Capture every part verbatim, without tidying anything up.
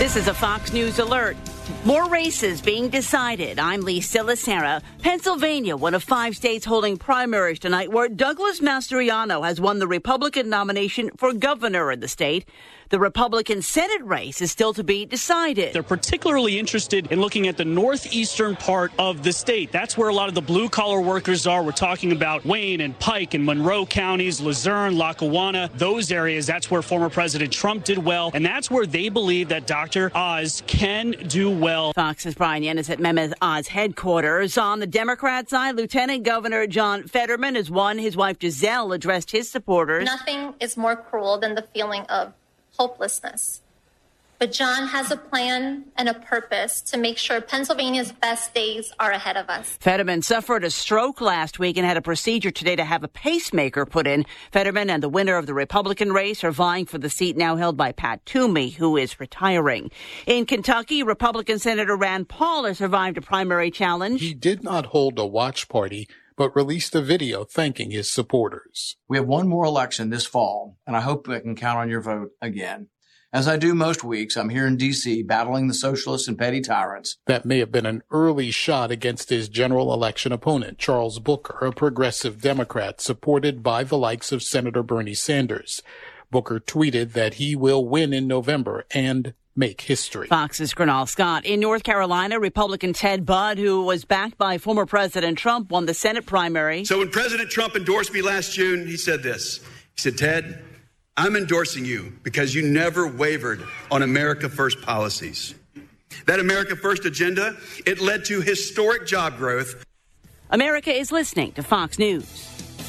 This is a Fox News alert. More races being decided. I'm Lisa Lacera. Pennsylvania, one of five states holding primaries tonight, where Douglas Mastriano has won the Republican nomination for governor in the state. The Republican Senate race is still to be decided. They're particularly interested in looking at the northeastern part of the state. That's where a lot of the blue-collar workers are. We're talking about Wayne and Pike and Monroe counties, Luzerne, Lackawanna, those areas. That's where former President Trump did well, and that's where they believe that Doctor Oz can do well. Fox's Brian Yennis at Mehmet Oz headquarters. On the Democrat side, Lieutenant Governor John Fetterman has won. His wife Giselle addressed his supporters. Nothing is more cruel than the feeling of hopelessness. But John has a plan and a purpose to make sure Pennsylvania's best days are ahead of us. Fetterman suffered a stroke last week and had a procedure today to have a pacemaker put in. Fetterman and the winner of the Republican race are vying for the seat now held by Pat Toomey, who is retiring. In Kentucky, Republican Senator Rand Paul has survived a primary challenge. He did not hold a watch party, but released a video thanking his supporters. We have one more election this fall, and I hope I can count on your vote again. As I do most weeks, I'm here in D C battling the socialists and petty tyrants. That may have been an early shot against his general election opponent, Charles Booker, a progressive Democrat supported by the likes of Senator Bernie Sanders. Booker tweeted that he will win in November and make history. Fox's Gernal Scott. In North Carolina, Republican Ted Budd, who was backed by former President Trump, won the Senate primary. So when President Trump endorsed me last June, he said this. He said, Ted, I'm endorsing you because you never wavered on America First policies. That America First agenda, it led to historic job growth. America is listening to Fox News.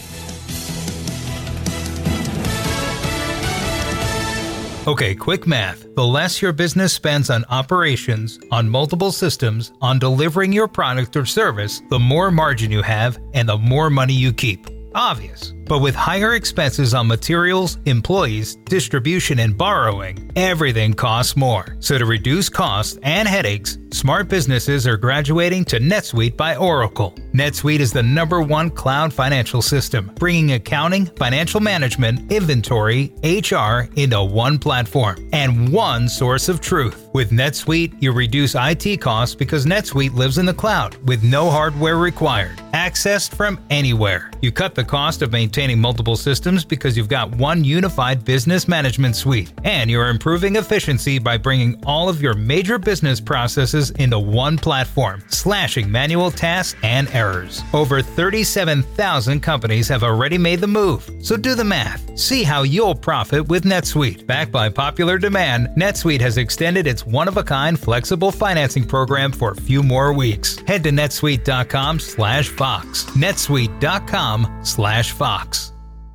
Okay, quick math. The less your business spends on operations, on multiple systems, on delivering your product or service, the more margin you have and the more money you keep. Obvious. But with higher expenses on materials, employees, distribution, and borrowing, everything costs more. So to reduce costs and headaches, smart businesses are graduating to NetSuite by Oracle. NetSuite is the number one cloud financial system, bringing accounting, financial management, inventory, H R into one platform and one source of truth. With NetSuite, you reduce I T costs because NetSuite lives in the cloud with no hardware required, accessed from anywhere. You cut the cost of maintaining multiple systems because you've got one unified business management suite, and you're improving efficiency by bringing all of your major business processes into one platform, slashing manual tasks and errors. Over thirty-seven thousand companies have already made the move, so do the math. See how you'll profit with NetSuite. Backed by popular demand, NetSuite has extended its one-of-a-kind flexible financing program for a few more weeks. Head to netsuite.com slash Fox. netsuite.com slash Fox.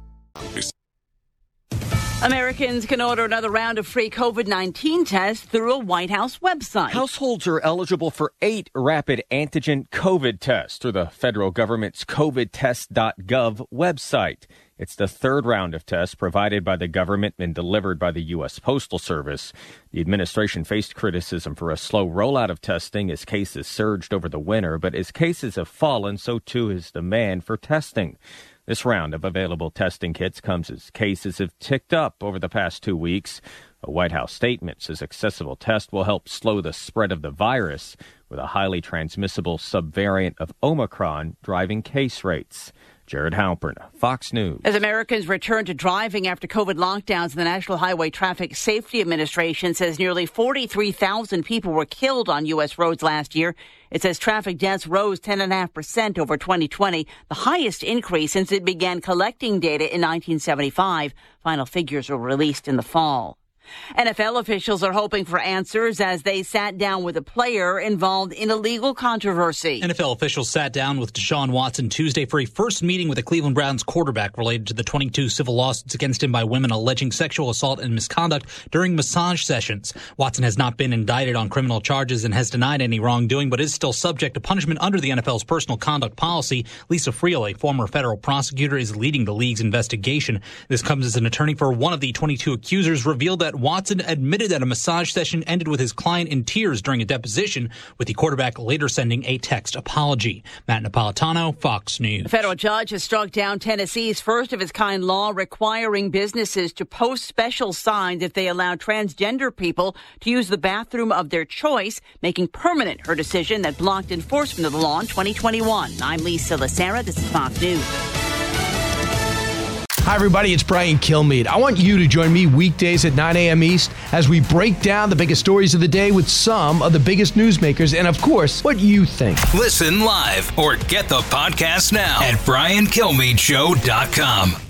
Americans can order another round of free COVID nineteen tests through a White House website. Households are eligible for eight rapid antigen COVID tests through the federal government's covid test dot gov website. It's the third round of tests provided by the government and delivered by the U S Postal Service. The administration faced criticism for a slow rollout of testing as cases surged over the winter, but as cases have fallen, so too has demand for testing. This round of available testing kits comes as cases have ticked up over the past two weeks. A White House statement says accessible tests will help slow the spread of the virus, with a highly transmissible subvariant of Omicron driving case rates. Jared Halpern, Fox News. As Americans return to driving after COVID lockdowns, the National Highway Traffic Safety Administration says nearly forty-three thousand people were killed on U S roads last year. It says traffic deaths rose ten point five percent over twenty twenty, the highest increase since it began collecting data in nineteen seventy-five. Final figures were released in the fall. N F L officials are hoping for answers as they sat down with a player involved in a legal controversy. N F L officials sat down with Deshaun Watson Tuesday for a first meeting with the Cleveland Browns quarterback related to the twenty-two civil lawsuits against him by women alleging sexual assault and misconduct during massage sessions. Watson has not been indicted on criminal charges and has denied any wrongdoing, but is still subject to punishment under the N F L's personal conduct policy. Lisa Friel, a former federal prosecutor, is leading the league's investigation. This comes as an attorney for one of the twenty-two accusers revealed that Watson admitted that a massage session ended with his client in tears during a deposition, with the quarterback later sending a text apology. Matt Napolitano, Fox News. A federal judge has struck down Tennessee's first-of-its-kind law requiring businesses to post special signs if they allow transgender people to use the bathroom of their choice, making permanent her decision that blocked enforcement of the law in twenty twenty-one. I'm Lisa Lacera. This is Fox News. Hi, everybody. It's Brian Kilmeade. I want you to join me weekdays at nine a.m. East as we break down the biggest stories of the day with some of the biggest newsmakers and, of course, what you think. Listen live or get the podcast now at brian kilmeade show dot com.